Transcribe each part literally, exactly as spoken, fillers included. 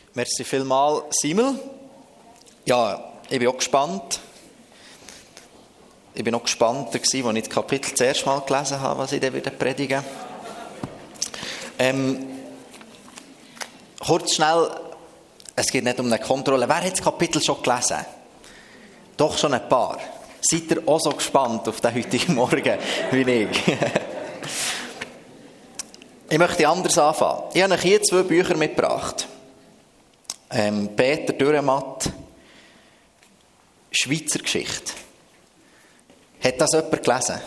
Merci vielmals, Simel. Ja, ich bin auch gespannt. Ich bin noch gespannter gewesen, als ich das Kapitel das erste Mal gelesen habe, was ich dann wieder predigen. Ähm, kurz schnell, es geht nicht um eine Kontrolle. Wer hat das Kapitel schon gelesen? Doch schon ein paar. Seid ihr auch so gespannt auf den heutigen Morgen wie ich? Ich möchte anders anfangen. Ich habe euch hier zwei Bücher mitgebracht. Ähm, Peter Dürrematt, Schweizer Geschichte. Hat das jemand gelesen?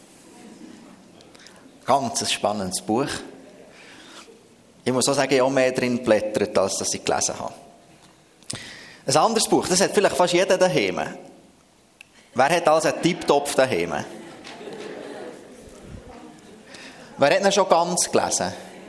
Ganz ein spannendes Buch. Ich muss auch sagen, ich habe auch mehr drin geblättert, als dass ich gelesen habe. Ein anderes Buch, das hat vielleicht fast jeder daheim. Wer hat also einen Tipptopf daheim? Wer hat ihn schon ganz gelesen?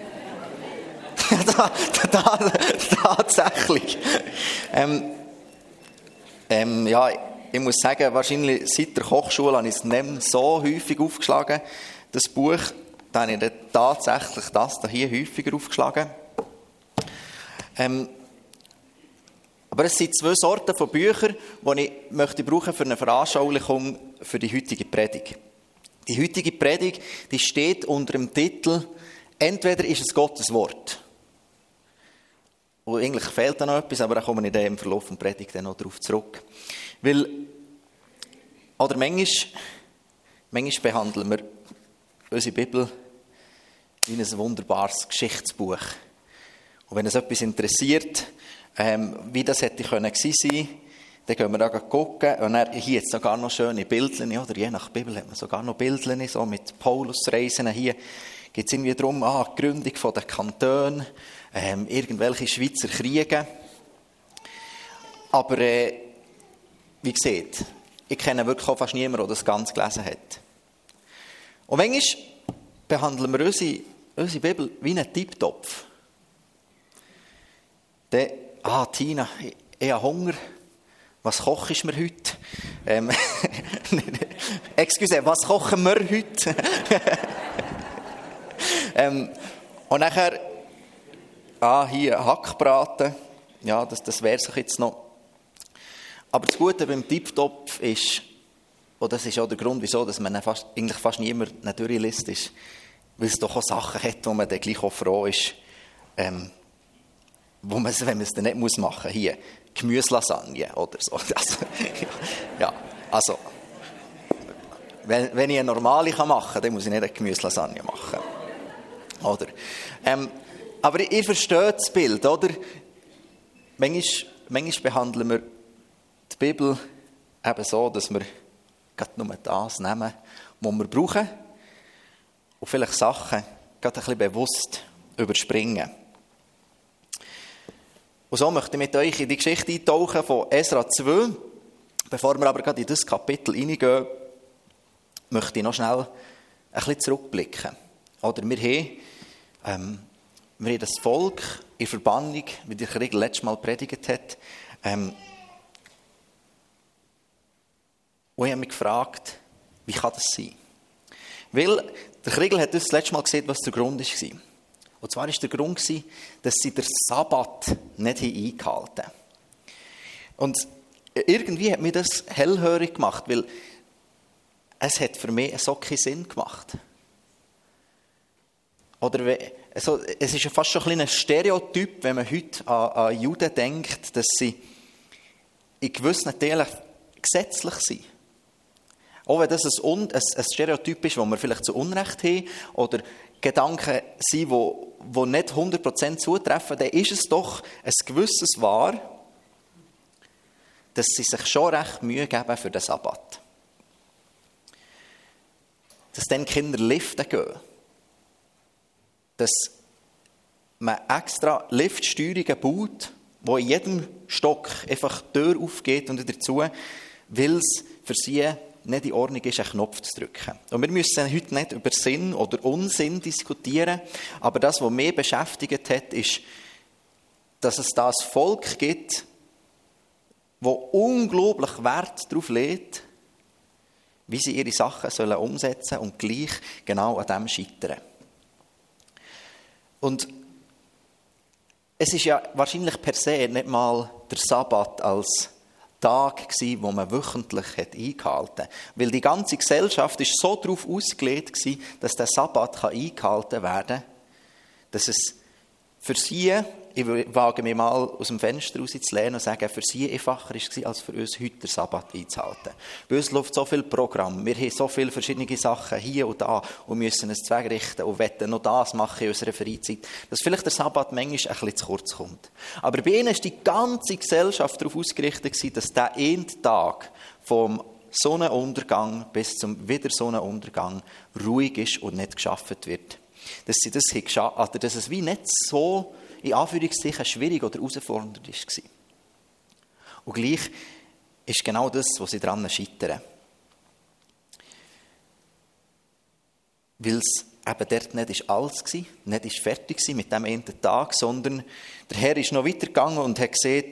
da, da, tatsächlich. Ähm, ähm, ja, ich muss sagen, wahrscheinlich seit der Kochschule habe ich es nicht so häufig aufgeschlagen. Das Buch, da habe ich dann tatsächlich das hier häufiger aufgeschlagen. Ähm, aber es sind zwei Sorten von Büchern, die ich möchte brauchen für eine Veranschaulichung für die heutige Predigt. Die heutige Predigt, die steht unter dem Titel «Entweder ist es Gottes Wort». Und eigentlich fehlt da noch etwas, aber da komme ich dann im Verlauf der Predigt dann noch darauf zurück. Weil, oder manchmal, manchmal behandeln wir unsere Bibel wie ein wunderbares Geschichtsbuch. Und wenn es etwas interessiert, ähm, wie das hätte können gewesen sein, dann gehen wir da gucken. Und dann, hier jetzt sogar noch schöne Bildchen, oder je nach Bibel hat man sogar noch Bildchen, so mit Paulusreisen. Hier geht es irgendwie darum, ah, die Gründung der Kantone, ähm, irgendwelche Schweizer Kriege. Aber äh, wie gesagt, ich kenne wirklich auch fast niemanden, der das ganz gelesen hat. Und manchmal behandeln wir unsere, unsere Bibel wie einen Tipptopf. Dann, ah, Tina, ich, ich habe Hunger. Was kochst du mir heute? Ähm, Excuse, was kochen wir heute? ähm, und nachher, ah, hier Hackbraten. Ja, das, das wäre es jetzt noch. Aber das Gute beim Tipptopf ist, und das ist auch der Grund, wieso dass man fast, eigentlich fast niemand eine durchliest, ist, weil es doch auch Sachen hat, wo man dann gleich auch froh ist, ähm, wo man, wenn man es dann nicht muss machen muss. Hier, Gemüselasagne oder so. Also, ja, also, wenn, wenn ich eine normale machen kann, dann muss ich nicht eine Gemüselasagne machen. Oder? Ähm, aber ihr versteht das Bild, oder? Manchmal, manchmal behandeln wir die Bibel eben so, dass wir gerade nur das nehmen, was wir brauchen, und vielleicht Sachen gerade ein bisschen bewusst überspringen. Und so möchte ich mit euch in die Geschichte eintauchen von Esra zwei. Bevor wir aber gerade in das Kapitel hineingehen, möchte ich noch schnell ein bisschen zurückblicken. Oder wir haben, ähm, wir haben das Volk in Verbannung, wie der Krieg letztes Mal predigt hat, ähm, und ich habe mich gefragt, wie kann das sein? Weil der Krieg hat uns das letzte Mal gesehen, was der Grund war. Und zwar war der Grund, dass sie den Sabbat nicht eingehalten haben. Und irgendwie hat mir das hellhörig gemacht, weil es hat für mich so keinen Sinn gemacht. Oder also, es ist fast schon ein, ein Stereotyp, wenn man heute an, an Juden denkt, dass sie in gewissen Teilen gesetzlich sind. Auch wenn das ein, ein, ein Stereotyp ist, das wir vielleicht zu Unrecht haben, oder Gedanken sind, die, die nicht hundert Prozent zutreffen, dann ist es doch ein gewisses Wahr, dass sie sich schon recht Mühe geben für den Sabbat. Dass dann Kinder liften gehen. Dass man extra Liftsteuerungen baut, wo in jedem Stock einfach die Tür aufgeht und dazu, weil es für sie nicht in Ordnung ist, einen Knopf zu drücken. Und wir müssen heute nicht über Sinn oder Unsinn diskutieren, aber das, was mich beschäftigt hat, ist, dass es da ein Volk gibt, das unglaublich Wert darauf legt, wie sie ihre Sachen sollen umsetzen und gleich genau an dem scheitern. Und Es ist ja wahrscheinlich per se nicht mal der Sabbat als Tag gsi, wo man wöchentlich hat eingehalten hat. Weil die ganze Gesellschaft ist so darauf ausgelegt gsi, dass der Sabbat eingehalten werden kann, dass es für sie, ich wage mich mal aus dem Fenster raus zu lehnen und sagen, für sie einfacher war, als für uns heute den Sabbat einzuhalten. Bei uns läuft so viel Programm, wir haben so viele verschiedene Sachen hier und da und müssen es zweckrichten und wollen noch das machen in unserer Freizeit, dass vielleicht der Sabbat manchmal ein bisschen zu kurz kommt. Aber bei ihnen war die ganze Gesellschaft darauf ausgerichtet, dass der eine Tag vom Sonnenuntergang bis zum Wiedersonnenuntergang ruhig ist und nicht geschafft wird. Dass sie das geschafft haben, dass es wie nicht so, in Anführungszeichen, schwierig oder herausfordernd war. Und gleich ist genau das, was sie daran scheitern. Weil es eben dort nicht alles war, nicht fertig war mit dem einen Tag, sondern der Herr ist noch weitergegangen und hat gesehen,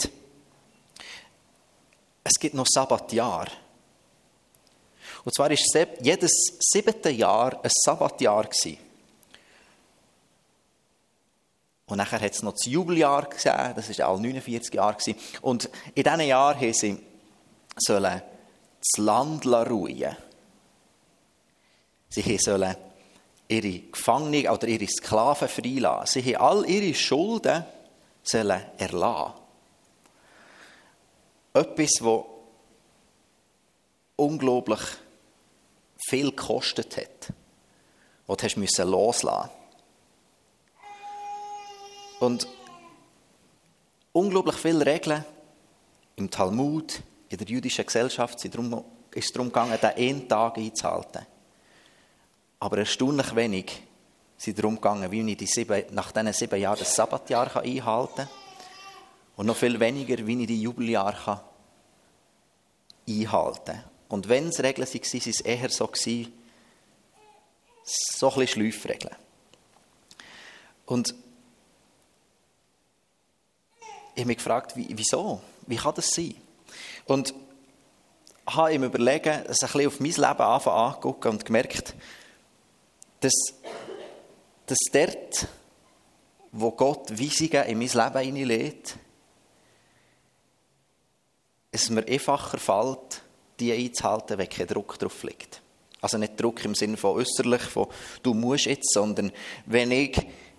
es gibt noch Sabbatjahr. Und zwar war jedes siebte Jahr ein Sabbatjahr gewesen. Und nachher hat es noch das Jubeljahr gegeben, das war alle neunundvierzig Jahre. Und in diesen Jahren haben sie sollen das Land ruhen. Sie sollen ihre Gefangenen oder ihre Sklaven freilassen. Sie haben all ihre Schulden sollen erlassen. Etwas, das unglaublich viel gekostet hat. Das musst du loslassen. Und unglaublich viele Regeln im Talmud, in der jüdischen Gesellschaft, ist es darum gegangen, den einen Tag einzuhalten. Aber erstaunlich wenig sind darum gegangen, wie ich die sieben, nach diesen sieben Jahren das Sabbatjahr einhalten kann. Und noch viel weniger, wie ich die Jubeljahre einhalten kann. Und wenn es Regeln waren, waren es eher so, so ein bisschen Schleifregeln. Und ich habe mich gefragt, wieso? Wie kann das sein? Und habe ihm überlegen, es ein bisschen auf mein Leben angeguckt und gemerkt, dass, dass dort, wo Gott Weisungen in mein Leben hineinlegt, es mir einfacher fällt, die einzuhalten, wenn kein Druck drauf liegt. Also nicht Druck im Sinne von äußerlich, von du musst jetzt, sondern wenn ich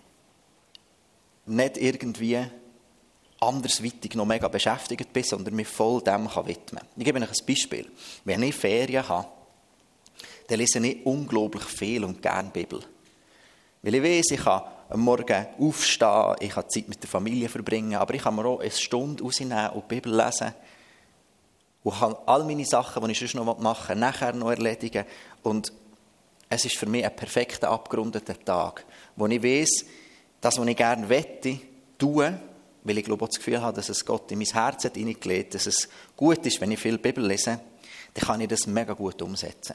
nicht irgendwie andersweitig noch mega beschäftigt bin, sondern mich voll dem widmen kann. Ich gebe euch ein Beispiel. Wenn ich Ferien habe, dann lese ich unglaublich viel und gerne Bibel. Weil ich weiss, ich kann am Morgen aufstehen, ich kann Zeit mit der Familie verbringen, aber ich kann mir auch eine Stunde rausnehmen und die Bibel lesen und kann all meine Sachen, die ich sonst noch machen will, nachher noch erledigen. Und es ist für mich ein perfekter, abgerundeter Tag, wo ich weiss, das, was ich gerne wette, tue, weil ich glaube auch das Gefühl habe, dass es Gott in mein Herz hat hineingelegt, dass es gut ist, wenn ich viel Bibel lese, dann kann ich das mega gut umsetzen.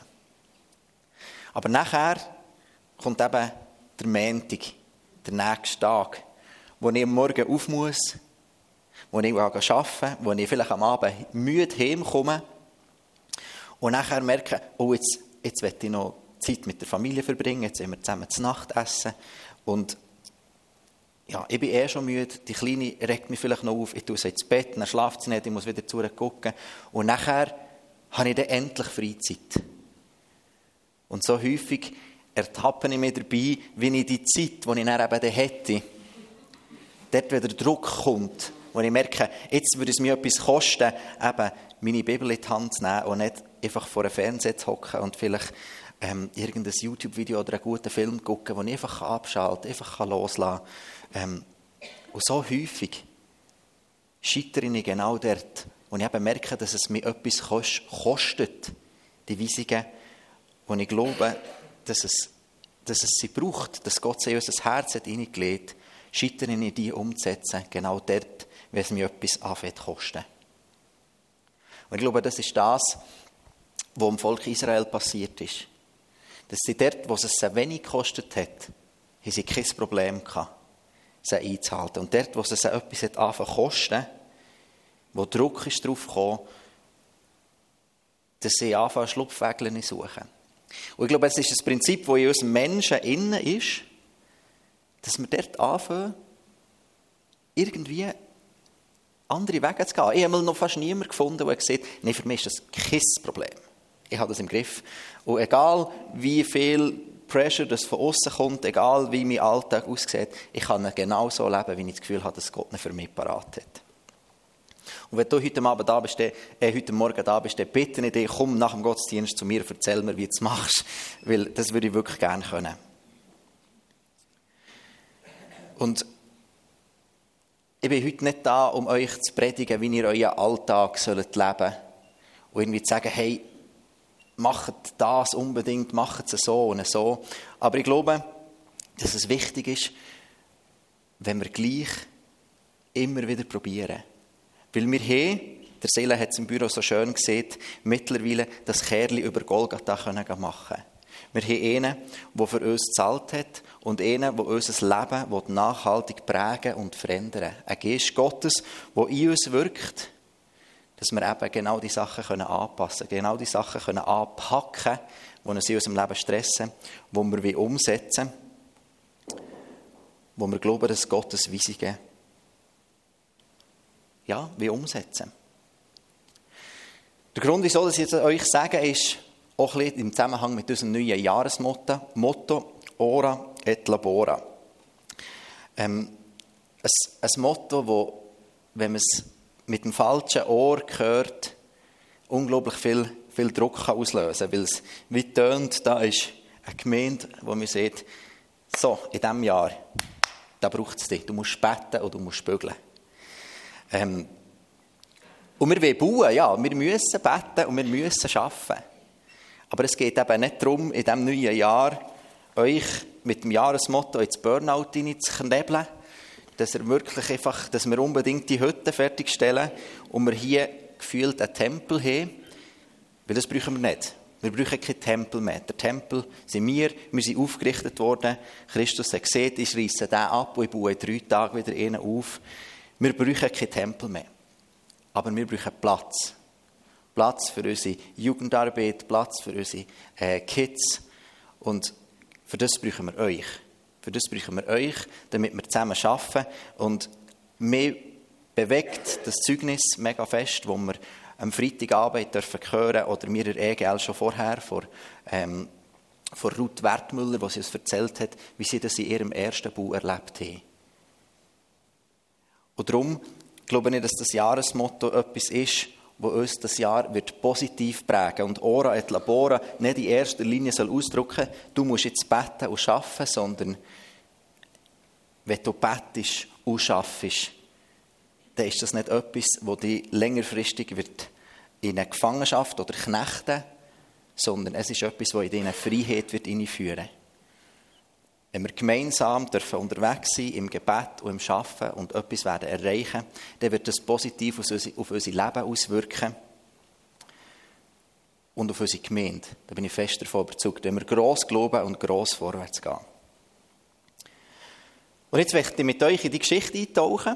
Aber nachher kommt eben der Montag, der nächste Tag, wo ich am Morgen auf muss, wo ich arbeiten muss, wo ich vielleicht am Abend müde heimkomme und nachher merke, oh, jetzt, jetzt will ich noch Zeit mit der Familie verbringen, jetzt wollen wir zusammen zu Nacht essen und ja, ich bin eh schon müde, die Kleine regt mich vielleicht noch auf, ich tue sie ins Bett, dann schlaft sie nicht, ich muss wieder zu ihr gucken. Und nachher habe ich dann endlich Freizeit. Und so häufig ertappe ich mich dabei, wie ich die Zeit, die ich dann eben hätte, dort wieder Druck kommt, wo ich merke, jetzt würde es mir etwas kosten, eben meine Bibel in die Hand zu nehmen und nicht einfach vor einem Fernseher zu hocken und vielleicht ähm, irgendein YouTube-Video oder einen guten Film zu gucken, wo ich einfach abschalten kann, einfach loslassen kann. Ähm, und so häufig scheitere ich genau dort, wo ich eben merke, dass es mir etwas kostet, die Weisungen, wo ich glaube, dass es, dass es sie braucht, dass Gott sie in unser Herz hat hineingelegt, scheitere ich die umzusetzen, genau dort, wenn es mir etwas anfängt zu kosten. Und ich glaube, das ist das, was im Volk Israel passiert ist. Dass sie dort, wo es sie wenig gekostet hat, haben sie kein Problem gehabt, sie einzuhalten. Und dort, wo es etwas anfangen zu kosten, wo Druck ist drauf gekommen, dass sie anfangen, Schlupfwege suchen. Und ich glaube, es ist das Prinzip, das in uns Menschen innen ist, dass wir dort anfangen, irgendwie andere Wege zu gehen. Ich habe noch fast niemanden gefunden, der gesagt hat, nein, für mich ist das kein Problem. Ich habe das im Griff. Und egal, wie viel Pressure das von außen kommt, egal, wie mein Alltag aussieht, ich kann genau so leben, wie ich das Gefühl habe, dass Gott ihn für mich parat hat. Und wenn du heute Abend da bist, äh, heute Morgen da bist, dann bitte ich dich, komm nach dem Gottesdienst zu mir, erzähl mir, wie du es machst, weil das würde ich wirklich gerne können. Und ich bin heute nicht da, um euch zu predigen, wie ihr euren Alltag sollt leben und irgendwie zu sagen, hey, macht das unbedingt, macht es so und so. Aber ich glaube, dass es wichtig ist, wenn wir gleich immer wieder probieren. Weil wir haben, der Seele hat es im Büro so schön gesehen, mittlerweile das Kerli über Golgatha machen können. Wir haben einen, der für uns gezahlt hat und einen, der unser Leben nachhaltig prägen und verändern. Ein Geist Gottes, der in uns wirkt, dass wir eben genau die Sachen anpassen können, genau die Sachen anpacken können, die uns in unserem Leben stressen, die wir umsetzen wollen, wo wir glauben, dass Gottes Weisungen ja, wie umsetzen. Der Grund, wieso ich jetzt euch sage, ist auch ein bisschen im Zusammenhang mit unserem neuen Jahresmotto, Motto Ora et Labora. Ähm, ein, ein Motto, wo, wenn man es mit dem falschen Ohr hört, unglaublich viel, viel Druck kann auslösen kann. Weil es wie tönt, da ist eine Gemeinde, wo man sieht, so, in diesem Jahr, da braucht es dich. Du musst beten und du musst bügeln. Ähm, und wir wollen bauen, ja, wir müssen beten und wir müssen arbeiten. Aber es geht eben nicht darum, in diesem neuen Jahr euch mit dem Jahresmotto ins Burnout hineinzuknebeln, dass er wirklich einfach, dass wir unbedingt die Hütte fertigstellen und wir hier gefühlt einen Tempel haben, weil das brauchen wir nicht. Wir brauchen keinen Tempel mehr. Der Tempel sind wir, wir sind aufgerichtet worden. Christus hat gesehen, ich reisse den ab und ich baue in drei Tagen wieder einen auf. Wir brauchen keinen Tempel mehr. Aber wir brauchen Platz. Platz für unsere Jugendarbeit, Platz für unsere äh, Kids. Und für das brauchen wir euch. Für das brauchen wir euch, damit wir zusammen arbeiten. Und mir bewegt das Zeugnis mega fest, wo wir am Freitagabend dürfen hören, oder mir der E G L schon vorher, vor, ähm, vor Ruth Wertmüller, die sie uns erzählt hat, wie sie das in ihrem ersten Bau erlebt haben. Und darum glaube ich, dass das Jahresmotto etwas ist, das uns das Jahr wird positiv prägen. Und Ora et Labora nicht in erster Linie soll ausdrücken, du musst jetzt beten und arbeiten, sondern wenn du betest und schaffst, dann ist das nicht etwas, das dich längerfristig wird in eine Gefangenschaft oder knechten, sondern es ist etwas, das in dich eine Freiheit wird einführen wird. Wenn wir gemeinsam dürfen unterwegs sein im Gebet und im Arbeiten und etwas werden erreichen, dann wird das positiv auf unser Leben auswirken und auf unsere Gemeinde. Da bin ich fest davon überzeugt, wenn wir gross glauben und gross vorwärts gehen. Und jetzt möchte ich mit euch in die Geschichte eintauchen,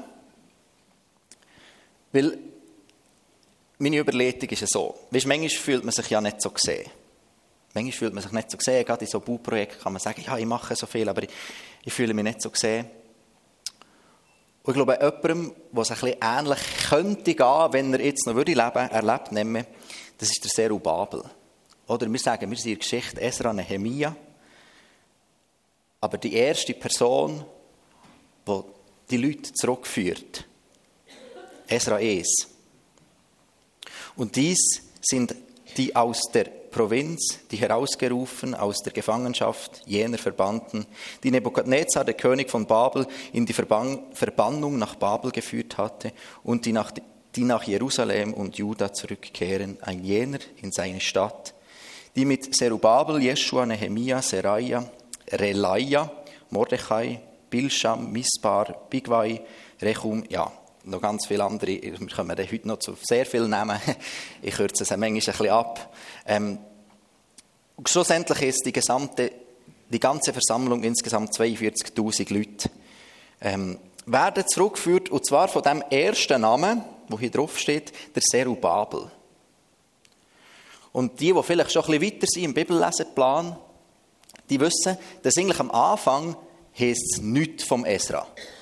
weil meine Überlegung ist so. Weißt, manchmal fühlt man sich ja nicht so gesehen. Manchmal fühlt man sich nicht so gesehen. Gerade in so Bauprojekten kann man sagen, ja, ich mache so viel, aber ich, ich fühle mich nicht so gesehen. Und ich glaube, jemandem, der es ein bisschen ähnlich könnte gehen, wenn er jetzt noch würde leben, erlebt, nehmen, das ist der Zerubabel. Oder wir sagen, wir sind in der Geschichte Esra Nehemia. Aber die erste Person, die die Leute zurückführt, Esra eins. Und dies sind die aus der Provinz, die herausgerufen aus der Gefangenschaft jener verbannten, die Nebukadnezar, der König von Babel, in die Verban- Verbannung nach Babel geführt hatte und die nach, die nach Jerusalem und Juda zurückkehren, ein jener in seine Stadt, die mit Zerubabel, Jeschua, Nehemia, Seraja, Relaja, Mordechai, Bilscham, Mispar, Bigwai, Rechum, ja, noch ganz viele andere, wir kommen heute noch zu sehr vielen Namen, ich kürze es manchmal ein bisschen ab. Ähm, schlussendlich ist die gesamte, die ganze Versammlung, insgesamt zweiundvierzigtausend Leute, ähm, werden zurückgeführt, und zwar von dem ersten Namen, der hier drauf steht, der Zerubabel. Und die, die vielleicht schon ein bisschen weiter sind im Bibellesenplan, die wissen, dass eigentlich am Anfang heisst es nichts vom Esra.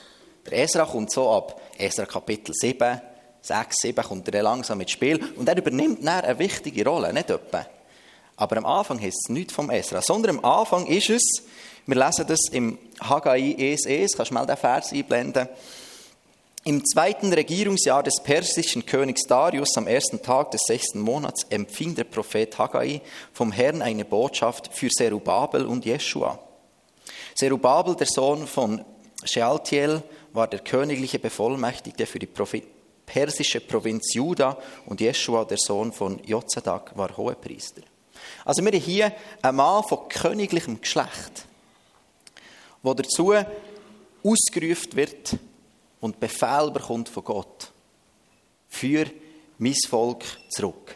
Der Esra kommt so ab Esra Kapitel sieben, sechs, sieben kommt er langsam ins Spiel und er übernimmt dann eine wichtige Rolle, nicht etwa. Aber am Anfang heißt es nichts vom Esra, sondern am Anfang ist es, wir lesen das im Haggai eins eins, kannst du mal den Vers einblenden. Im zweiten Regierungsjahr des persischen Königs Darius, am ersten Tag des sechsten Monats, empfing der Prophet Haggai vom Herrn eine Botschaft für Zerubabel und Jeschua. Zerubabel, der Sohn von Shealtiel, war der königliche Bevollmächtigte für die Provi- persische Provinz Juda und Jeschua, der Sohn von Jozadak, war Hohepriester. Also wir haben hier einen Mann von königlichem Geschlecht, der dazu ausgerufen wird und Befehl bekommt von Gott. Für mein Volk zurück.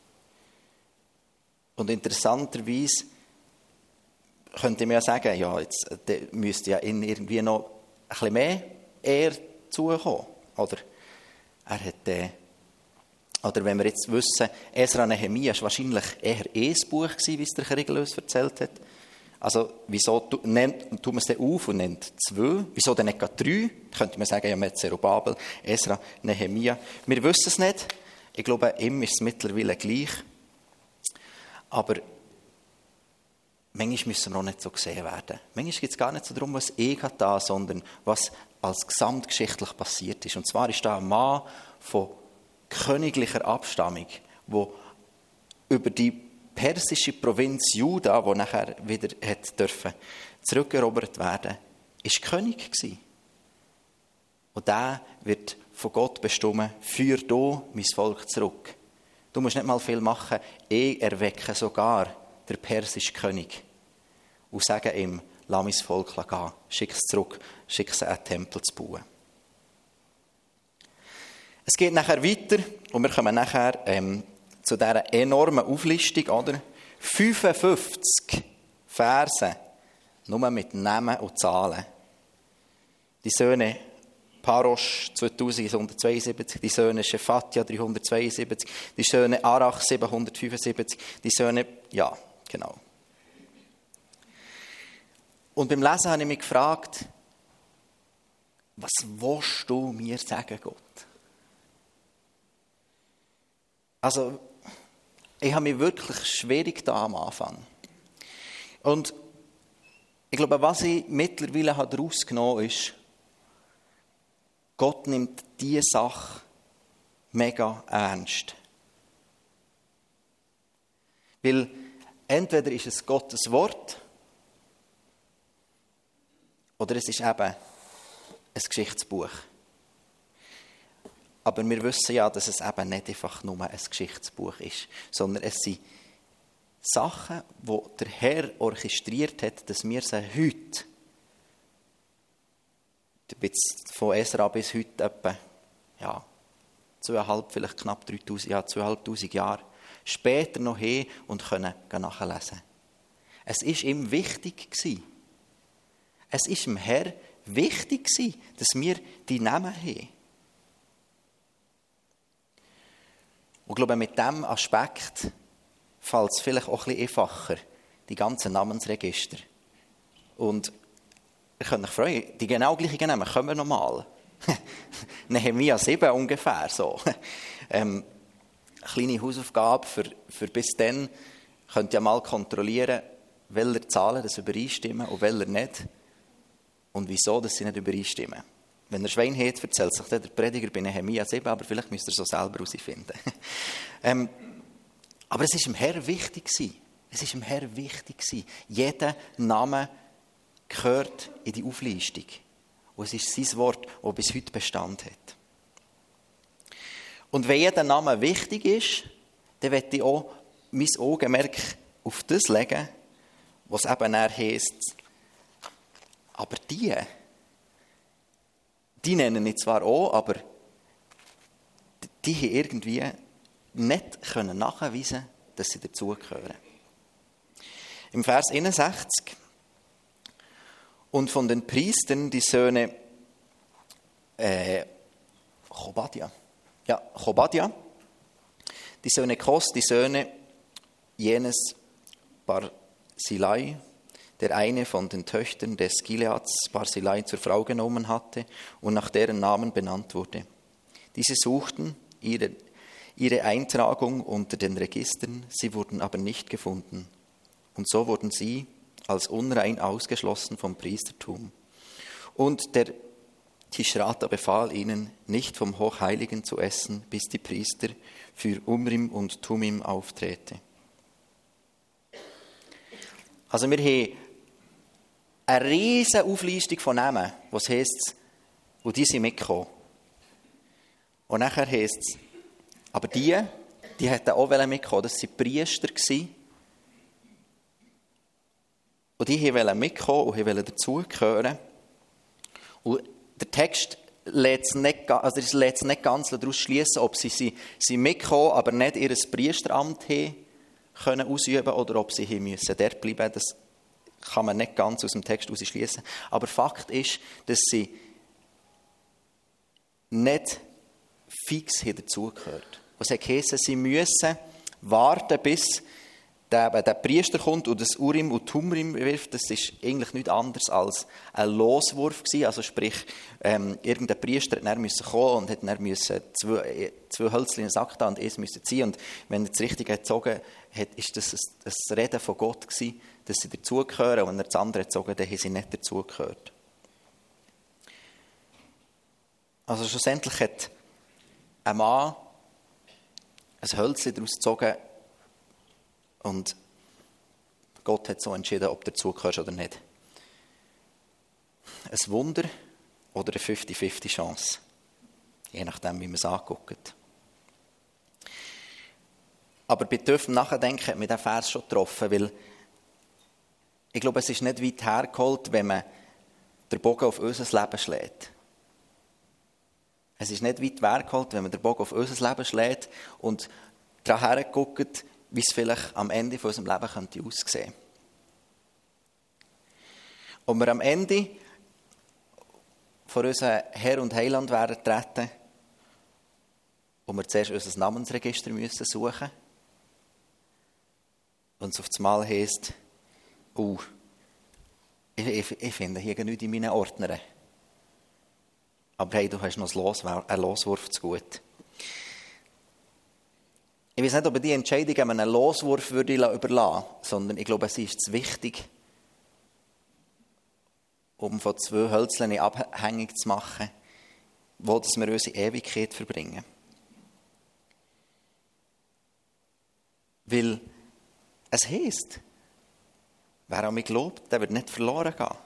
Und interessanterweise könnte man ja sagen, ja, jetzt müsste ja ihn irgendwie noch ein bisschen mehr Ehre zukommen. Oder er hat, äh, oder wenn wir jetzt wissen, Esra Nehemia war wahrscheinlich eher ein Buch gewesen, wie es der Kriegellös erzählt hat. Also, wieso nennt, tut man es dann auf und nennt zwei? Wieso dann nicht gerade drei? Könnte man sagen, ja, man hat Zerubabel, Esra, Nehemia. Wir wissen es nicht. Ich glaube, ihm ist es mittlerweile gleich. Aber manchmal müssen wir auch nicht so gesehen werden. Manchmal geht es gar nicht so darum, was ich da, sondern was als gesamtgeschichtlich passiert ist. Und zwar ist da ein Mann von königlicher Abstammung, der über die persische Provinz Juda, die nachher wieder hat dürfen, zurückerobert werden, ist König gewesen. Und der wird von Gott bestimmt, führ du mein Volk zurück. Du musst nicht mal viel machen, ich erwecke sogar den persischen König und sage ihm, lass mein Volk gehen, schick es zurück, schick es einen Tempel zu bauen. Es geht nachher weiter und wir kommen nachher ähm, zu dieser enormen Auflistung, oder? fünfundfünfzig Verse, nur mit Namen und Zahlen. Die Söhne Parosh zweitausendzweihundertzweiundsiebzig, die Söhne Shephatia dreihundertzweiundsiebzig, die Söhne Arach siebenhundertfünfundsiebzig, die Söhne, ja, genau. Und beim Lesen habe ich mich gefragt, was willst du mir sagen, Gott? Also, ich habe mich wirklich schwierig da am Anfang. Und ich glaube, was ich mittlerweile daraus genommen habe, ist, Gott nimmt diese Sache mega ernst. Weil entweder ist es Gottes Wort oder es ist eben ein Geschichtsbuch. Aber wir wissen ja, dass es eben nicht einfach nur ein Geschichtsbuch ist, sondern es sind Sachen, die der Herr orchestriert hat, dass wir sie heute, von Esra bis heute etwa, ja, zweieinhalb, vielleicht knapp dreitausend, ja, zweieinhalbtausend Jahre später noch haben und können nachlesen. Es war ihm wichtig gewesen. Es ist dem Herr wichtig gewesen, dass wir die Namen haben. Und ich glaube, mit diesem Aspekt fällt es vielleicht auch ein bisschen einfacher, die ganzen Namensregister. Und ich könnte mich freuen, die genau gleichen Namen kommen nochmal. Nehemia sieben ungefähr so. ähm, kleine Hausaufgabe für, für bis dann. Könnt ihr mal kontrollieren, welche Zahlen das übereinstimmen und welche nicht. Und wieso dass sie nicht übereinstimmen. Wenn er Schwein hat, erzählt sich der Prediger bei Nehemia sieben, aber vielleicht müsst ihr es so selber herausfinden. ähm, aber es ist dem Herr wichtig gewesen. Es ist dem Herr wichtig gewesen. Jeder Name gehört in die Auflistung. Und es ist sein Wort, das bis heute Bestand hat. Und wenn jeder Name wichtig ist, dann möchte ich auch mein Augenmerk auf das legen, was eben er heisst. Aber die, die nennen ich zwar auch, aber die haben irgendwie nicht können nachweisen, dass sie dazugehören. Im Vers einundsechzig: Und von den Priestern die Söhne äh, Chobadia, ja, Chobadia, die Söhne Kos, die Söhne Jenes Barzillai, der eine von den Töchtern des Gileads Barzillai zur Frau genommen hatte und nach deren Namen benannt wurde. Diese suchten ihre, ihre Eintragung unter den Registern, sie wurden aber nicht gefunden. Und so wurden sie als unrein ausgeschlossen vom Priestertum. Und der Tischrata befahl ihnen, nicht vom Hochheiligen zu essen, bis die Priester für Umrim und Tumim auftreten. Also wir haben eine riesige Auflistung von Namen, was heisst, und die sind mitgekommen. Und nachher heisst es, aber die, die hätten auch mitkommen, das waren Priester. Und die wollten mitkommen und wollten dazugehören. Und der Text lässt es nicht, also es lässt nicht ganz daraus schließen, ob sie, sie, sie mitkommen, aber nicht ihr Priesteramt haben können ausüben oder ob sie hier müssen dort bleiben. Das kann man nicht ganz aus dem Text schließen. Aber Fakt ist, dass sie nicht fix hier dazugehört. Was heisst, sie müssen warten, bis der, der Priester kommt und das Urim und Tumrim wirft. Das ist eigentlich nichts anderes als ein Loswurf gewesen. Also sprich, ähm, irgendein Priester hat dann müssen kommen und hat dann müssen zwei, zwei Hölzchen in den Sack da und eins müssen ziehen. Und wenn er das Richtige gezogen hat, ist das ein, ein Reden von Gott gewesen, dass sie dazugehören. Und wenn er das andere gezogen, dann haben sie nicht dazugehört. Also schlussendlich hat ein Mann ein Hölzchen daraus gezogen und Gott hat so entschieden, ob du dazugehörst oder nicht. Ein Wunder oder eine fünfzig fünfzig Chance. Je nachdem, wie man es anguckt. Aber bei tiefem Nachdenken hat mich dieser Vers schon getroffen, weil ich glaube, es ist nicht weit hergeholt, wenn man den Bogen auf unser Leben schlägt. Es ist nicht weit hergeholt, wenn man den Bogen auf unser Leben schlägt und daran herguckt, wie es vielleicht am Ende von unserem Leben könnte aussehen. Und wir am Ende vor unseren Herr und Heiland werden treten und wir zuerst unser Namensregister müssen suchen. Und es auf das Mal heisst, oh, ich, ich, ich finde hier nichts in meinen Ordnern. Aber hey, du hast noch einen Loswurf zu gut. Ich weiß nicht, ob ich die Entscheidung einen Loswurf würde überlassen würde, sondern ich glaube, es ist zu wichtig, um von zwei Hölzchen abhängig zu machen, wo dass wir unsere Ewigkeit verbringen. Weil es heisst, wer an mich glaubt, der wird nicht verloren gehen.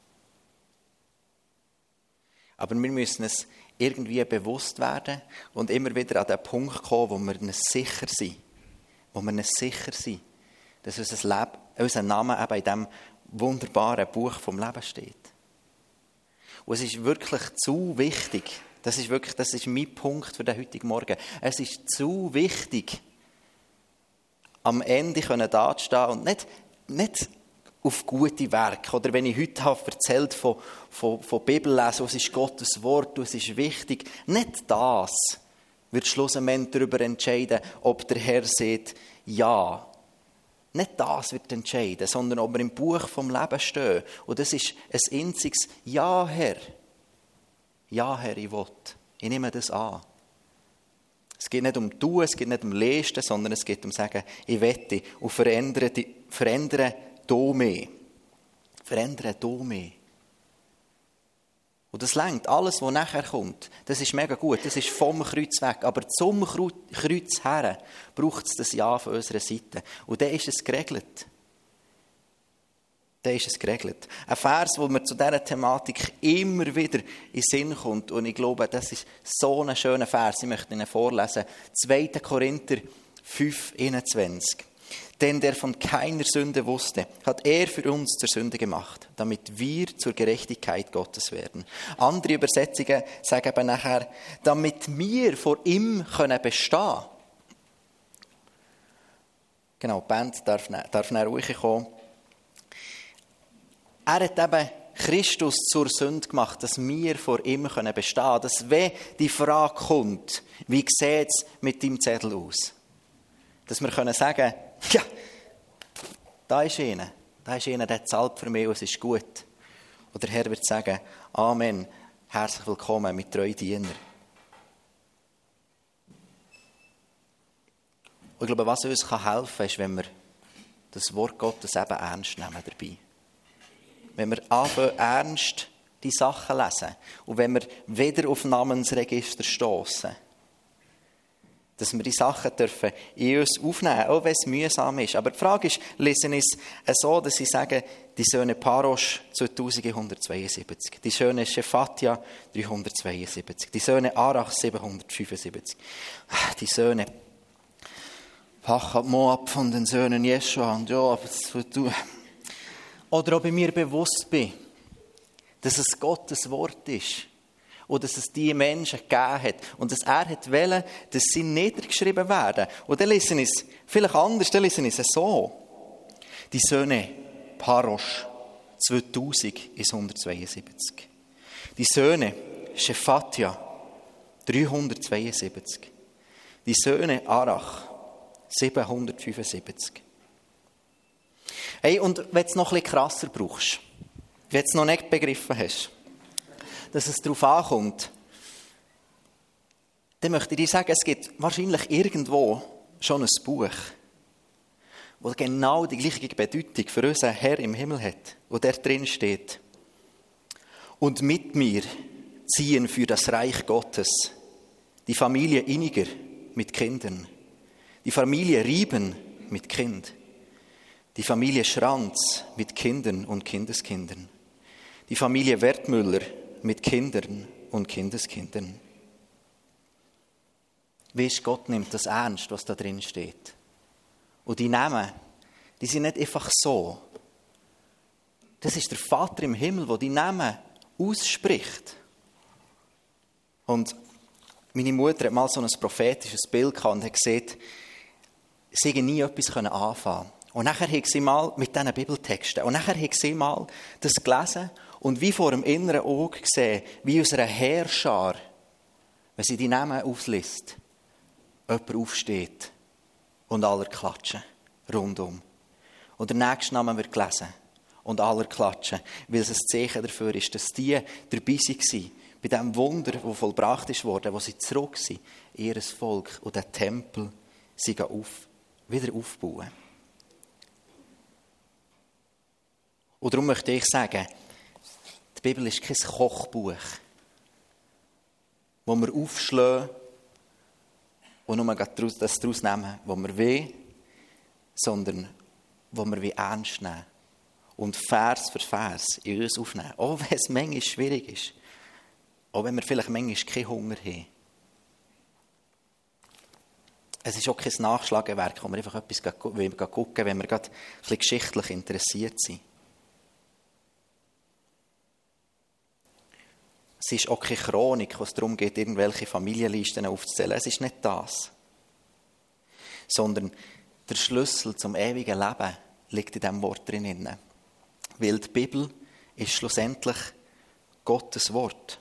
Aber wir müssen es irgendwie bewusst werden und immer wieder an den Punkt kommen, wo wir uns sicher sind. Wo wir uns sicher sind, dass unser, Leben, unser Name eben in diesem wunderbaren Buch vom Leben steht. Und es ist wirklich zu wichtig, das ist wirklich, das ist mein Punkt für den heutigen Morgen, es ist zu wichtig, am Ende da zu stehen und nicht, nicht auf gute Werke. Oder wenn ich heute habe erzählt von, von, von Bibellesen, was ist Gottes Wort, was ist wichtig. Nicht das wird schlussendlich darüber entscheiden, ob der Herr sagt, ja. Nicht das wird entscheiden, sondern ob wir im Buch vom Leben stehen. Und das ist ein einziges Ja, Herr. Ja, Herr, ich will. Ich nehme das an. Es geht nicht um Tun, es geht nicht um Leisten, sondern es geht um sagen, ich wette und verändere, verändere du mehr. Verändere du mehr. Und das lenkt. Alles, was nachher kommt, das ist mega gut. Das ist vom Kreuz weg. Aber zum Kreuz her braucht es das Ja von unserer Seite. Und dann ist es geregelt. Dann ist es geregelt. Ein Vers, wo mir zu dieser Thematik immer wieder in den Sinn kommt. Und ich glaube, das ist so ein schöner Vers. Ich möchte Ihnen vorlesen. zweiter Korinther fünf einundzwanzig. Denn der von keiner Sünde wusste, hat er für uns zur Sünde gemacht, damit wir zur Gerechtigkeit Gottes werden. Andere Übersetzungen sagen aber nachher, damit wir vor ihm können bestehen. Genau, die Band darf, darf nach ruhig kommen. Er hat eben Christus zur Sünde gemacht, dass wir vor ihm können bestehen können. Dass wenn die Frage kommt, wie sieht es mit deinem Zettel aus? Dass wir können sagen, ja, da ist einer. Da ist einer, der zahlt für mich und es ist gut. Und der Herr wird sagen, Amen, herzlich willkommen mit treuen Diener. Und ich glaube, was uns helfen kann, ist, wenn wir das Wort Gottes eben ernst nehmen dabei. Wenn wir anfangen, ernst die Sachen lesen und wenn wir wieder auf Namensregister stoßen, dass wir die Sachen dürfen in uns aufnehmen, auch wenn es mühsam ist. Aber die Frage ist, lesen es so, dass sie sagen, die Söhne Parosh zweitausendeinhundertzweiundsiebzig, die Söhne Shephatia dreihundertzweiundsiebzig, die Söhne Arach siebenhundertfünfundsiebzig, die Söhne Pachat Moab von den Söhnen Jeschua und ja, was du. Oder ob ich mir bewusst bin, dass es Gottes Wort ist und dass es die Menschen gegeben hat und dass er hat wollen, dass sie niedergeschrieben werden. Und dann lesen es vielleicht anders, dann lesen es so. Die Söhne Parosh zweitausendeinhundertzweiundsiebzig. Die Söhne Shephatia dreihundertzweiundsiebzig. Die Söhne Arach siebenhundertfünfundsiebzig. Hey, und wenn du es noch ein bisschen krasser brauchst, wenn du es noch nicht begriffen hast, dass es darauf ankommt, dann möchte ich dir sagen, es gibt wahrscheinlich irgendwo schon ein Buch, das genau die gleiche Bedeutung für unseren Herr im Himmel hat, wo der drin steht. Und mit mir ziehen für das Reich Gottes die Familie Iniger mit Kindern, die Familie Rieben mit Kind, die Familie Schranz mit Kindern und Kindeskindern, die Familie Wertmüller mit Kindern und Kindeskindern. Weisst, Gott nimmt das ernst, was da drin steht. Und die Namen, die sind nicht einfach so. Das ist der Vater im Himmel, der die Namen ausspricht. Und meine Mutter hat mal so ein prophetisches Bild gehabt und hat gesagt, sie hätten nie etwas anfangen können. Und nachher hat sie mal mit diesen Bibeltexten, und nachher hat sie mal das gelesen und wie vor dem inneren Auge gesehen, wie aus einer Heerschar, wenn sie die Namen aufliest, jemand aufsteht und alle klatschen rundum. Und der nächste Name wird gelesen und alle klatschen, weil es ein Zeichen dafür ist, dass die dabei waren, bei dem Wunder, das vollbracht wurde, wo sie zurück sind, ihr Volk und den Tempel sie auf, wieder aufbauen. Und darum möchte ich sagen, die Bibel ist kein Kochbuch, wo wir aufschlagen und nur das daraus nehmen, was wir wollen, sondern wo wir ernst nehmen und Vers für Vers in uns aufnehmen. Auch wenn es manchmal schwierig ist. Auch wenn wir vielleicht manchmal keinen Hunger haben. Es ist auch kein Nachschlagewerk, wo wir einfach etwas gucken, wenn wir gerade ein bisschen geschichtlich interessiert sind. Es ist auch keine Chronik, wo es darum geht, irgendwelche Familienlisten aufzuzählen. Es ist nicht das. Sondern der Schlüssel zum ewigen Leben liegt in diesem Wort drin. Weil die Bibel ist schlussendlich Gottes Wort.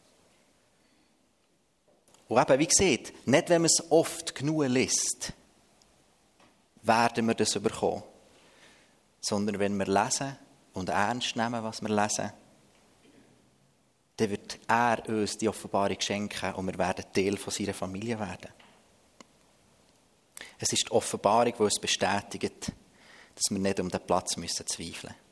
Und eben, wie gesagt, nicht wenn man es oft genug liest, werden wir das bekommen. Sondern wenn wir lesen und ernst nehmen, was wir lesen, dann wird er uns die Offenbarung schenken und wir werden Teil von seiner Familie werden. Es ist die Offenbarung, die uns bestätigt, dass wir nicht um den Platz müssen zweifeln müssen.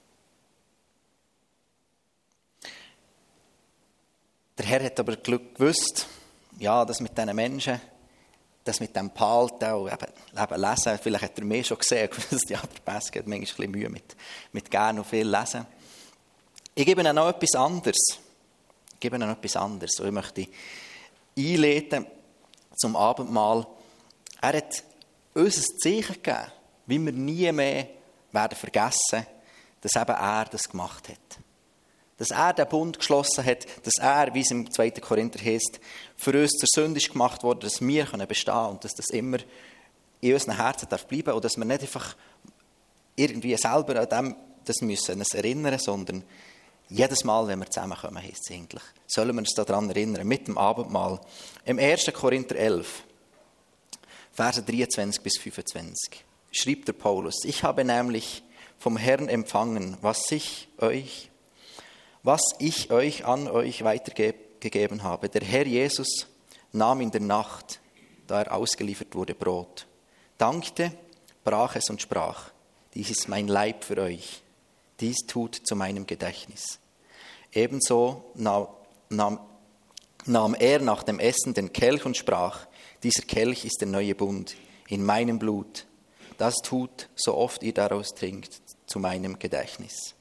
Der Herr hat aber gewusst, ja, das mit diesen Menschen, das mit dem Behalten und eben, eben lesen, vielleicht hat er mehr schon gesehen, dass ja, der Pascal hat manchmal ein bisschen Mühe mit, mit gerne und viel lesen. Ich gebe Ihnen noch etwas anderes. Ich gebe Ihnen noch etwas anderes. Und ich möchte einleiten zum Abendmahl. Er hat uns ein Zeichen gegeben, wie wir nie mehr werden vergessen, dass eben er das gemacht hat. Dass er den Bund geschlossen hat, dass er, wie es im zweiten Korinther heißt, für uns zur Sünde ist gemacht worden, dass wir bestehen können und dass das immer in unseren Herzen darf bleiben und dass wir nicht einfach irgendwie selber an dem das müssen uns erinnern, sondern jedes Mal, wenn wir zusammenkommen, heisst es eigentlich, sollen wir uns daran erinnern, mit dem Abendmahl. Im ersten Korinther elf, Verse dreiundzwanzig bis fünfundzwanzig, schrieb der Paulus, ich habe nämlich vom Herrn empfangen, was ich euch, was ich euch an euch weitergegeben habe. Der Herr Jesus nahm in der Nacht, da er ausgeliefert wurde, Brot, dankte, brach es und sprach: Dies ist mein Leib für euch. Dies tut zu meinem Gedächtnis. Ebenso nahm, nahm, nahm er nach dem Essen den Kelch und sprach: Dieser Kelch ist der neue Bund in meinem Blut. Das tut, so oft ihr daraus trinkt, zu meinem Gedächtnis.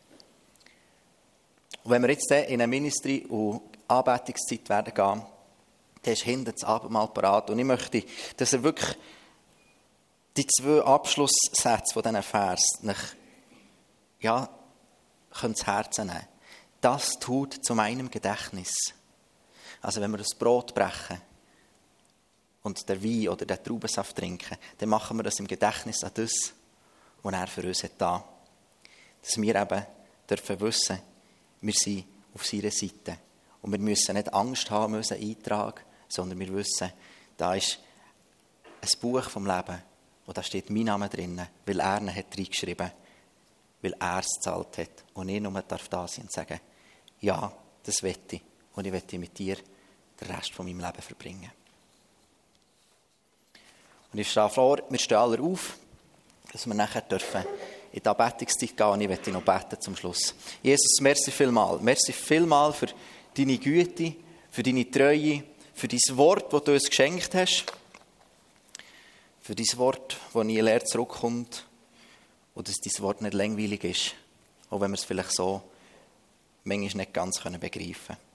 Und wenn wir jetzt in eine Ministry- und Anbetungszeit werden gehen, dann ist hinten das Abendmahl parat. Und ich möchte, dass er wirklich die zwei Abschlusssätze von diesen Vers nicht, ja, ins Herz nehmen. Das tut zu meinem Gedächtnis. Also wenn wir das Brot brechen und der Wein oder den Traubensaft trinken, dann machen wir das im Gedächtnis an das, was er für uns hat da. Dass wir eben dürfen wissen, wir sind auf seiner Seite. Und wir müssen nicht Angst haben, unseren Eintrag, sondern wir wissen, da ist ein Buch vom Leben, und da steht mein Name drin, weil er ihn hat reingeschrieben, weil er es gezahlt hat. Und ich nur darf da sein und sagen: Ja, das will ich. Und ich will mit dir den Rest von meinem Leben verbringen. Und ich stehe vor, wir stehen alle auf, dass wir nachher dürfen in die Anbetungszeit gehen. Und ich möchte noch beten zum Schluss. Jesus, merci vielmal. Merci vielmal für deine Güte, für deine Treue, für dein Wort, das du uns geschenkt hast. Für dein Wort, das nie leer zurückkommt. Und dass dein Wort nicht langweilig ist. Auch wenn wir es vielleicht so manchmal nicht ganz begreifen können.